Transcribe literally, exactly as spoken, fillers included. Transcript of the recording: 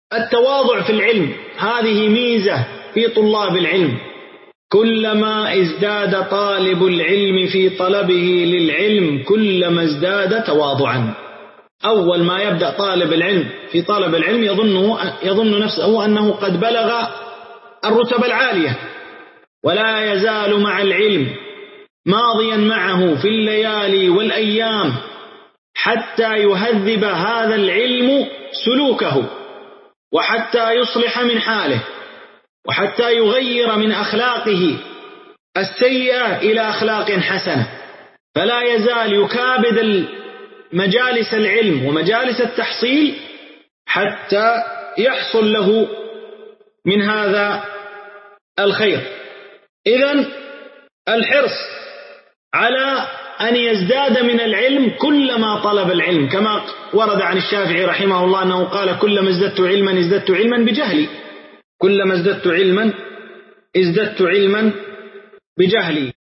التواضع في العلم هذه ميزة في طلاب العلم، كلما ازداد طالب العلم في طلبه للعلم كلما ازداد تواضعا. أول ما يبدأ طالب العلم في طلب العلم يظن, يظن نفسه أنه قد بلغ الرتب العالية، ولا يزال مع العلم ماضيا معه في الليالي والأيام حتى يهذب هذا العلم سلوكه، وحتى يصلح من حاله، وحتى يغير من أخلاقه السيئة إلى أخلاق حسنة. فلا يزال يكابد مجالس العلم ومجالس التحصيل حتى يحصل له من هذا الخير. إذن الحرص على أن يزداد من العلم كلما طلب العلم، كما ورد عن الشافعي رحمه الله أنه قال: كلما ازددت علما ازددت علما بجهلي، كلما ازددت علما ازددت علما بجهلي.